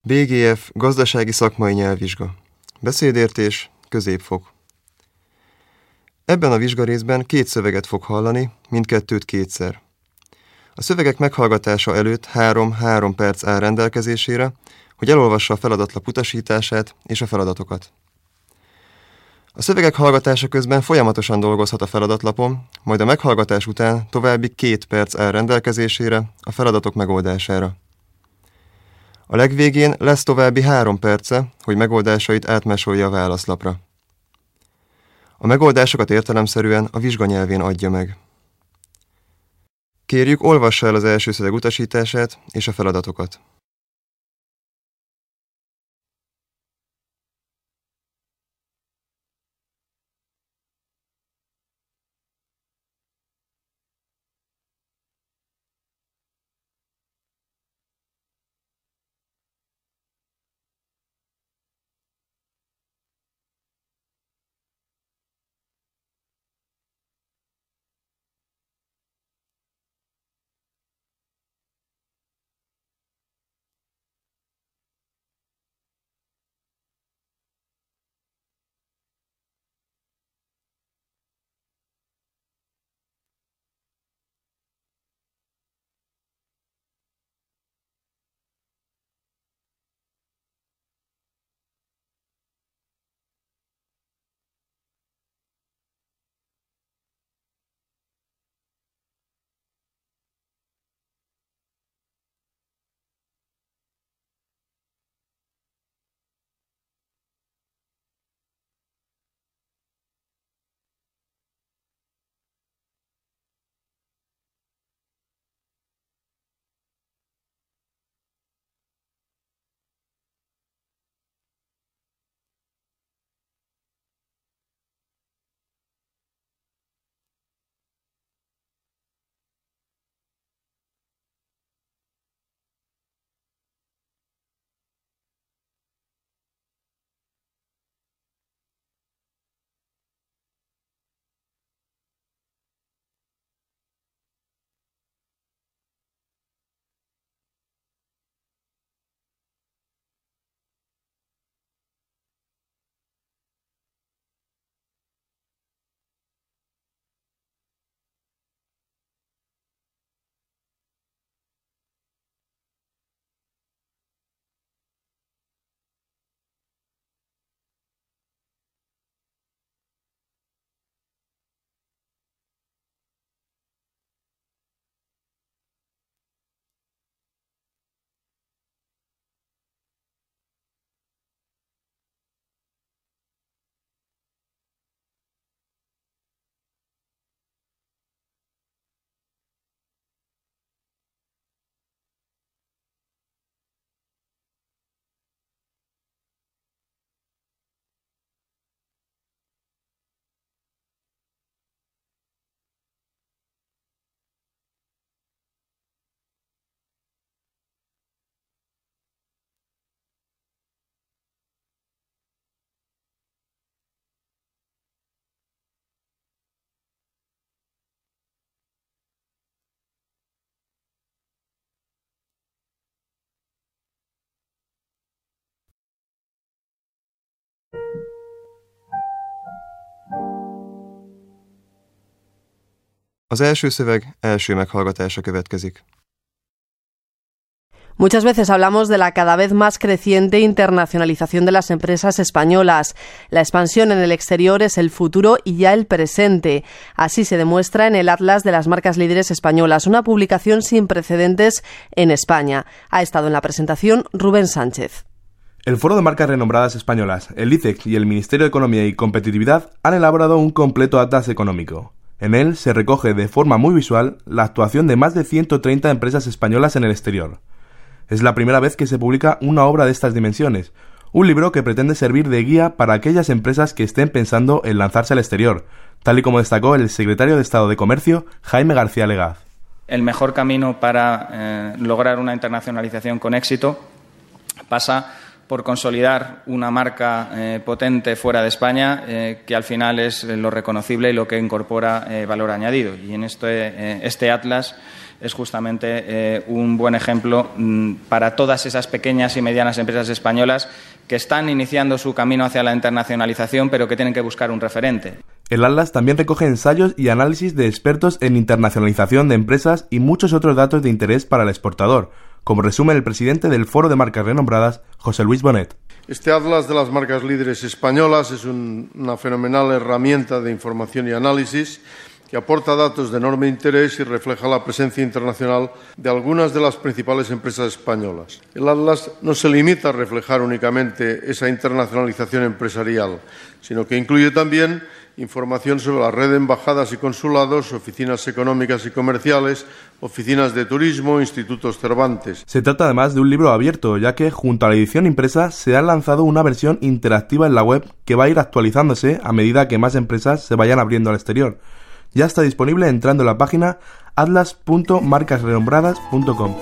BGF Gazdasági Szakmai Nyelvvizsga. Beszédértés, középfok. Ebben a vizsgarészben 2 szöveget fog hallani, mindkettőt 2-szer. A szövegek meghallgatása előtt 3 perc áll rendelkezésére, hogy elolvassa a feladatlap utasítását és a feladatokat. A szövegek hallgatása közben folyamatosan dolgozhat a feladatlapon, majd a meghallgatás után további 2 perc áll rendelkezésére a feladatok megoldására. A legvégén lesz további 3 perce, hogy megoldásait átmásolja a válaszlapra. A megoldásokat értelemszerűen a vizsganyelvén adja meg. Kérjük, olvassa el az első szöveg utasítását és a feladatokat. Az első szöveg első meghallgatása következik. Muchas veces hablamos de la cada vez más creciente internacionalización de las empresas españolas. La expansión en el exterior es el futuro y ya el presente. Así se demuestra en el Atlas de las Marcas Líderes Españolas, una publicación sin precedentes en España. Ha estado en la presentación Rubén Sánchez. El Foro de Marcas Renombradas Españolas, el ICEX y el Ministerio de Economía y Competitividad han elaborado un completo atlas económico. En él se recoge de forma muy visual la actuación de más de 130 empresas españolas en el exterior. Es la primera vez que se publica una obra de estas dimensiones, un libro que pretende servir de guía para aquellas empresas que estén pensando en lanzarse al exterior, tal y como destacó el secretario de Estado de Comercio, Jaime García Legaz. El mejor camino para lograr una internacionalización con éxito pasa por consolidar una marca potente fuera de España, que al final es lo reconocible y lo que incorpora valor añadido. Y en este atlas es justamente un buen ejemplo para todas esas pequeñas y medianas empresas españolas que están iniciando su camino hacia la internacionalización, pero que tienen que buscar un referente. El Atlas también recoge ensayos y análisis de expertos en internacionalización de empresas y muchos otros datos de interés para el exportador, como resume el presidente del Foro de Marcas Renombradas, José Luis Bonet. Este Atlas de las marcas líderes españolas es una fenomenal herramienta de información y análisis que aporta datos de enorme interés y refleja la presencia internacional de algunas de las principales empresas españolas. El Atlas no se limita a reflejar únicamente esa internacionalización empresarial, sino que incluye también información sobre la red de embajadas y consulados, oficinas económicas y comerciales, oficinas de turismo, institutos Cervantes. Se trata además de un libro abierto, ya que junto a la edición impresa se ha lanzado una versión interactiva en la web que va a ir actualizándose a medida que más empresas se vayan abriendo al exterior. Ya está disponible entrando en la página atlas.marcasrenombradas.com.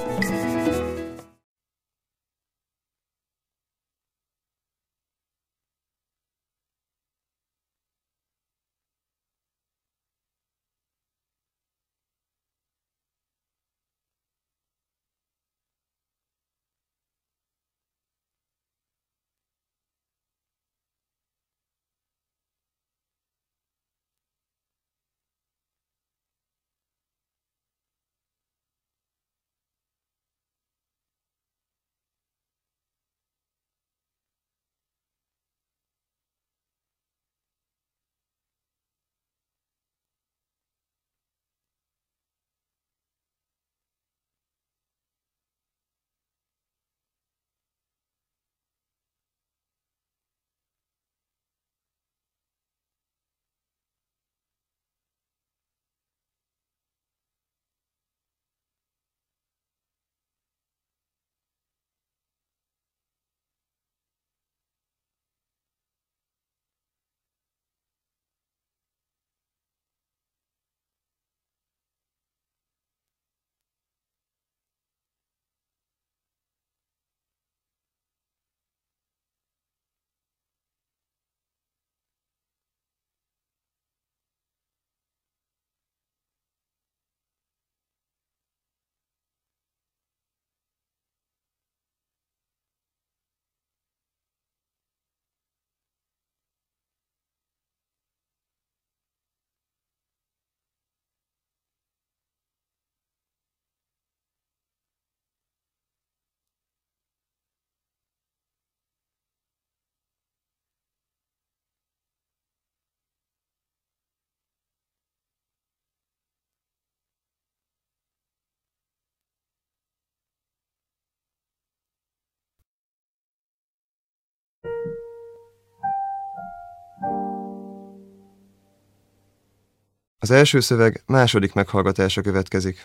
Az első szöveg második meghallgatása következik.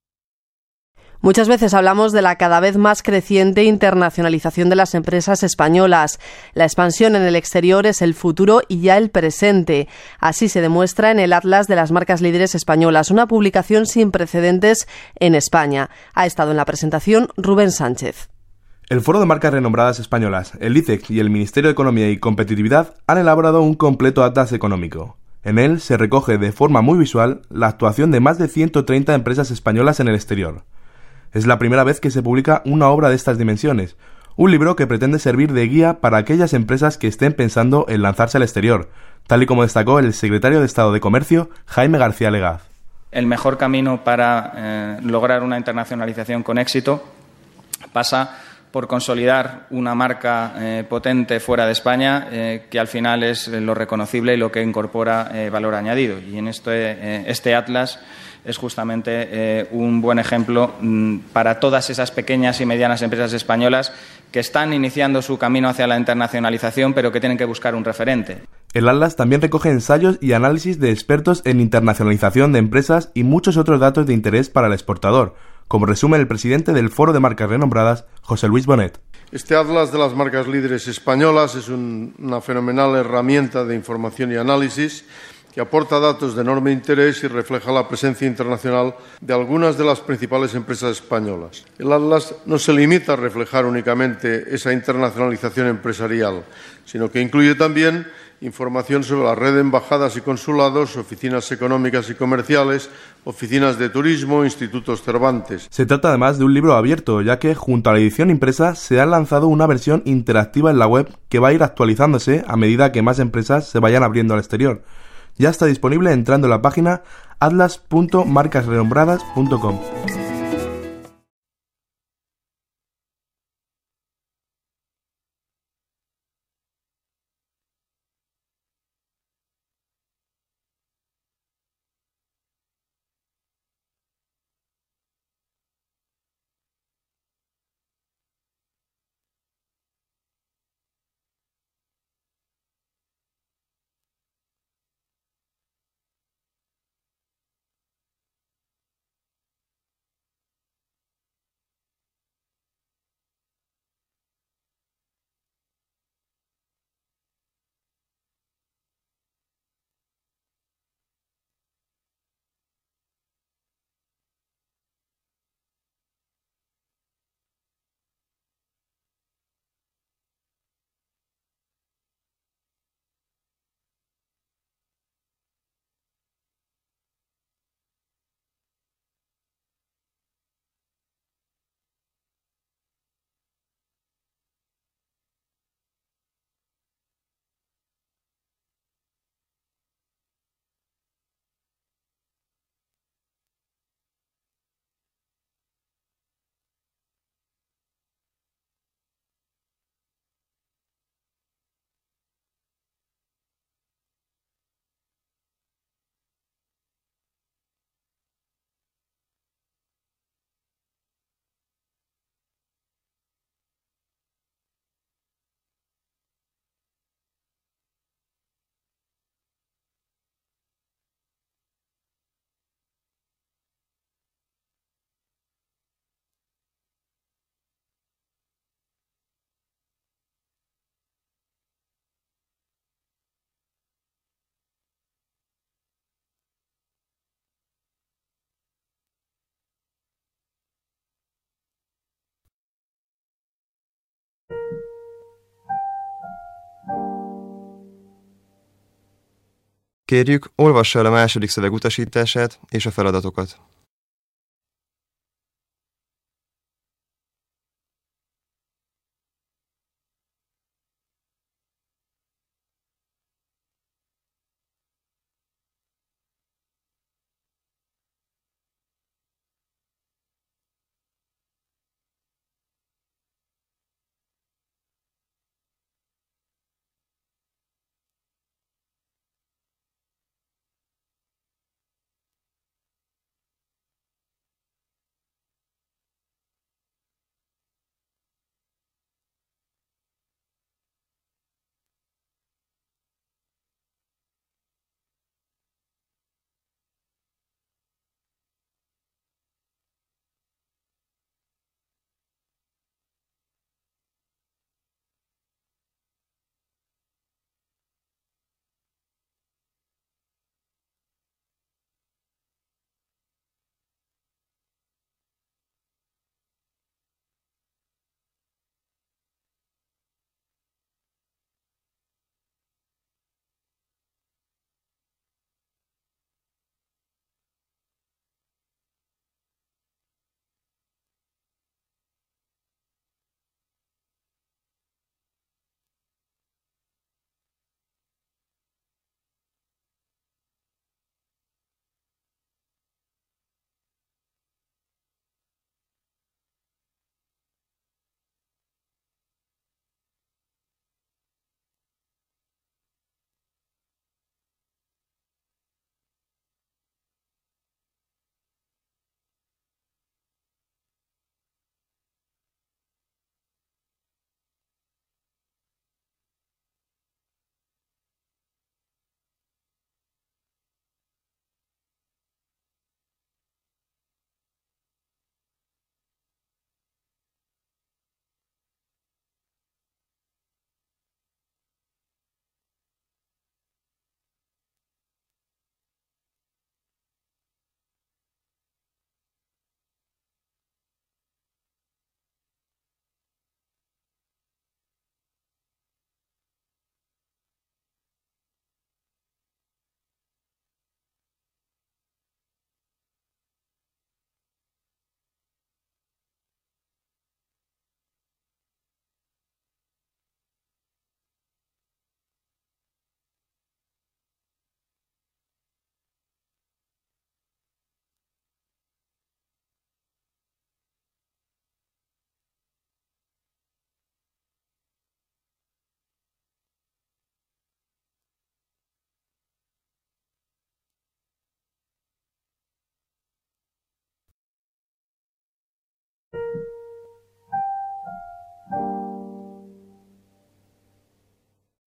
Muchas veces hablamos de la cada vez más creciente internacionalización de las empresas españolas. La expansión en el exterior es el futuro y ya el presente. Así se demuestra en el Atlas de las marcas líderes españolas, una publicación sin precedentes en España. Ha estado en la presentación Rubén Sánchez. El Foro de Marcas Renombradas Españolas, el ICEX y el Ministerio de Economía y Competitividad han elaborado un completo atlas económico. En él se recoge de forma muy visual la actuación de más de 130 empresas españolas en el exterior. Es la primera vez que se publica una obra de estas dimensiones, un libro que pretende servir de guía para aquellas empresas que estén pensando en lanzarse al exterior, tal y como destacó el secretario de Estado de Comercio, Jaime García Legaz. El mejor camino para lograr una internacionalización con éxito pasa por consolidar una marca potente fuera de España, que al final es lo reconocible y lo que incorpora valor añadido. Y en este Atlas es justamente un buen ejemplo para todas esas pequeñas y medianas empresas españolas que están iniciando su camino hacia la internacionalización, pero que tienen que buscar un referente. El Atlas también recoge ensayos y análisis de expertos en internacionalización de empresas y muchos otros datos de interés para el exportador, como resume el presidente del Foro de Marcas Renombradas, José Luis Bonet. Este Atlas de las marcas líderes españolas es una fenomenal herramienta de información y análisis que aporta datos de enorme interés y refleja la presencia internacional de algunas de las principales empresas españolas. El Atlas no se limita a reflejar únicamente esa internacionalización empresarial, sino que incluye también información sobre la red de embajadas y consulados, oficinas económicas y comerciales, oficinas de turismo, institutos Cervantes. Se trata además de un libro abierto, ya que junto a la edición impresa se ha lanzado una versión interactiva en la web que va a ir actualizándose a medida que más empresas se vayan abriendo al exterior. Ya está disponible entrando en la página atlas.marcasrenombradas.com. Kérjük, olvassa el a második szöveg utasítását és a feladatokat.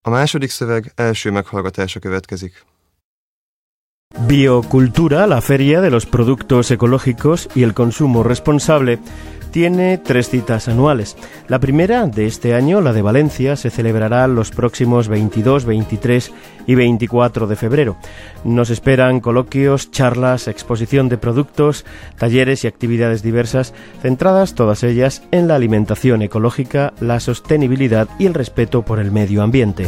A második szöveg első meghallgatása következik. Biocultura, la feria de los productos ecológicos y el consumo responsable, tiene 3 citas anuales. La primera de este año, la de Valencia, se celebrará los próximos 22, 23 y 24 de febrero. Nos esperan coloquios, charlas, exposición de productos, talleres y actividades diversas, centradas todas ellas en la alimentación ecológica, la sostenibilidad y el respeto por el medio ambiente.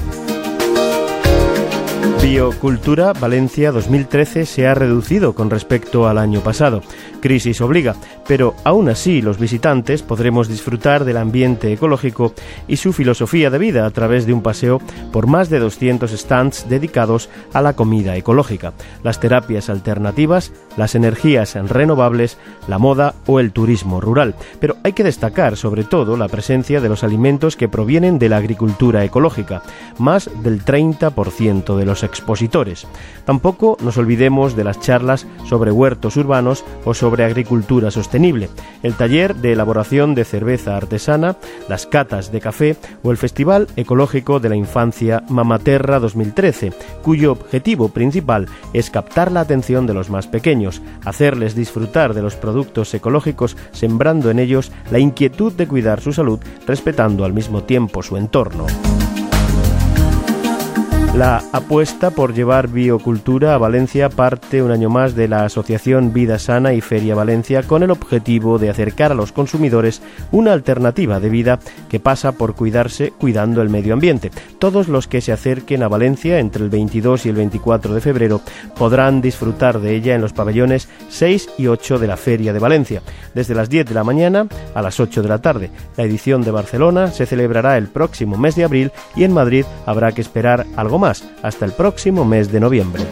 Biocultura Valencia 2013 se ha reducido con respecto al año pasado. Crisis obliga, pero aún así los visitantes podremos disfrutar del ambiente ecológico y su filosofía de vida a través de un paseo por más de 200 stands dedicados a la comida ecológica, las terapias alternativas, las energías renovables, la moda o el turismo rural. Pero hay que destacar sobre todo la presencia de los alimentos que provienen de la agricultura ecológica, más del 30% de los expositores. Tampoco nos olvidemos de las charlas sobre huertos urbanos o sobre agricultura sostenible, el taller de elaboración de cerveza artesana, las catas de café o el Festival Ecológico de la Infancia Mamaterra 2013, cuyo objetivo principal es captar la atención de los más pequeños, hacerles disfrutar de los productos ecológicos, sembrando en ellos la inquietud de cuidar su salud, respetando al mismo tiempo su entorno. La apuesta por llevar biocultura a Valencia parte un año más de la Asociación Vida Sana y Feria Valencia, con el objetivo de acercar a los consumidores una alternativa de vida que pasa por cuidarse cuidando el medio ambiente. Todos los que se acerquen a Valencia entre el 22 y el 24 de febrero podrán disfrutar de ella en los pabellones 6 y 8 de la Feria de Valencia, desde las 10 de la mañana a las 8 de la tarde. La edición de Barcelona se celebrará el próximo mes de abril y en Madrid habrá que esperar algo más, hasta el próximo mes de noviembre.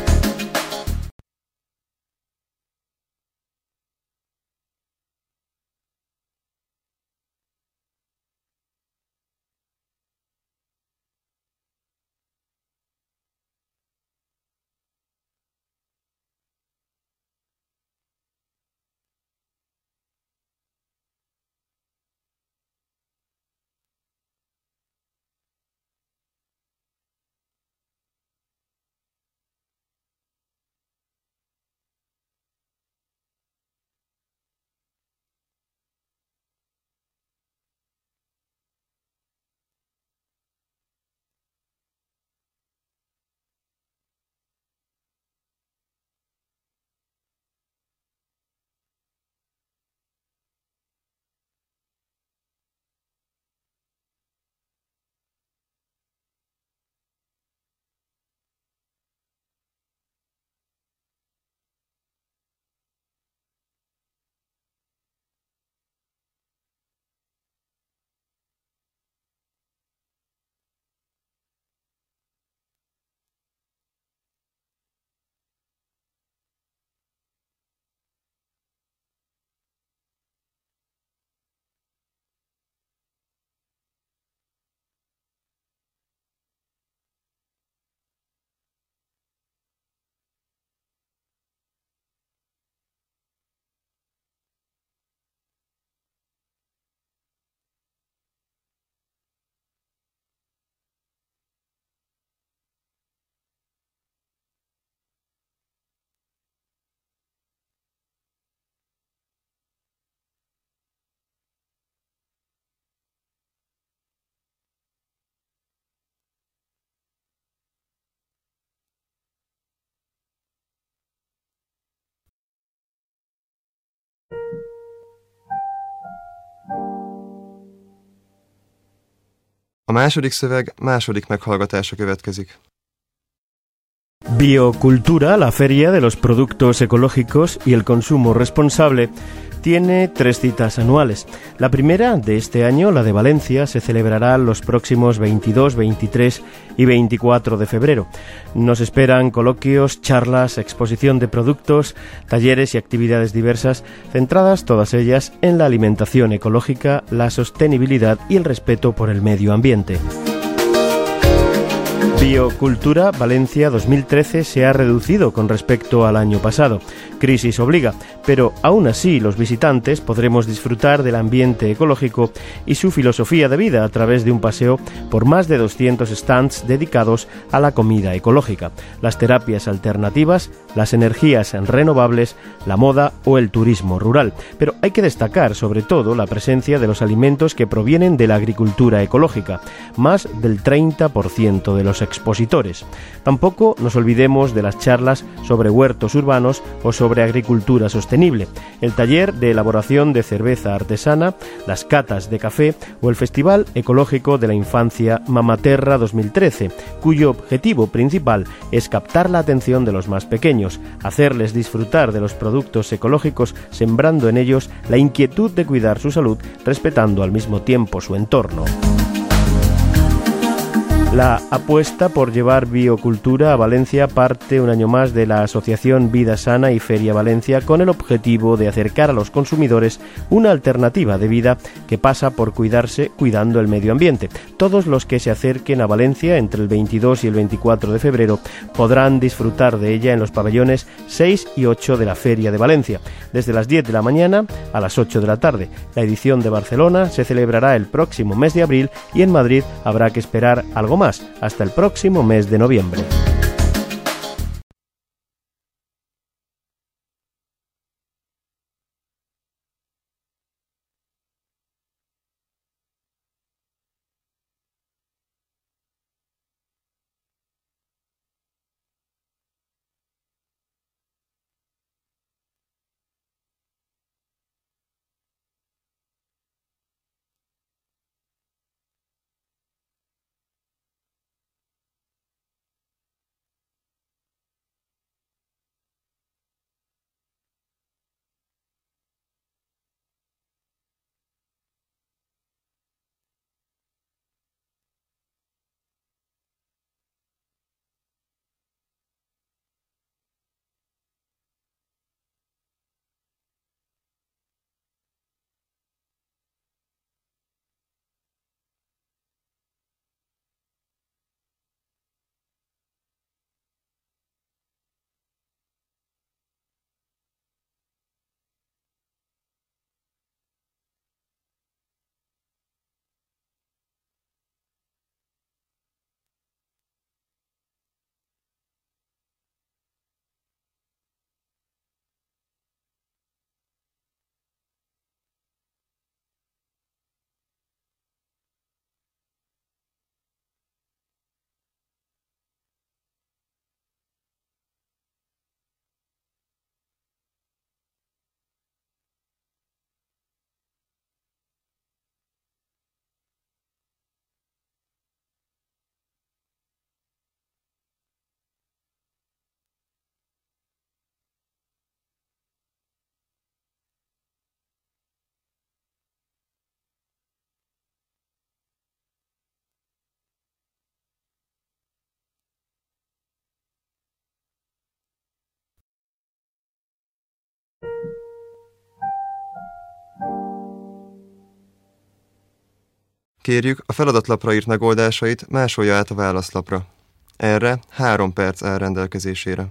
A második szöveg második meghallgatása következik. Biocultura, la feria de los productos ecológicos y el consumo responsable, tiene 3 citas anuales. La primera de este año, la de Valencia, se celebrará los próximos 22, 23 y 24 de febrero. Nos esperan coloquios, charlas, exposición de productos, talleres y actividades diversas, centradas todas ellas en la alimentación ecológica, la sostenibilidad y el respeto por el medio ambiente. Biocultura Valencia 2013 se ha reducido con respecto al año pasado. Crisis obliga, pero aún así los visitantes podremos disfrutar del ambiente ecológico y su filosofía de vida a través de un paseo por más de 200 stands dedicados a la comida ecológica, las terapias alternativas, las energías renovables, la moda o el turismo rural. Pero hay que destacar sobre todo la presencia de los alimentos que provienen de la agricultura ecológica, más del 30% de los expositores. Tampoco nos olvidemos de las charlas sobre huertos urbanos o sobre agricultura sostenible, el taller de elaboración de cerveza artesana, las catas de café o el Festival Ecológico de la Infancia Mamaterra 2013, cuyo objetivo principal es captar la atención de los más pequeños, hacerles disfrutar de los productos ecológicos, sembrando en ellos la inquietud de cuidar su salud, respetando al mismo tiempo su entorno. La apuesta por llevar biocultura a Valencia parte un año más de la Asociación Vida Sana y Feria Valencia, con el objetivo de acercar a los consumidores una alternativa de vida que pasa por cuidarse cuidando el medio ambiente. Todos los que se acerquen a Valencia entre el 22 y el 24 de febrero podrán disfrutar de ella en los pabellones 6 y 8 de la Feria de Valencia, desde las 10 de la mañana a las 8 de la tarde. La edición de Barcelona se celebrará el próximo mes de abril y en Madrid habrá que esperar algo más, hasta el próximo mes de noviembre. Kérjük, a feladatlapra írt megoldásait másolja át a válaszlapra. Erre 3 perc áll rendelkezésére.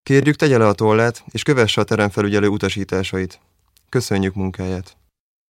Kérjük, tegye le a tollát, és kövesse a teremfelügyelő utasításait. Köszönjük munkáját!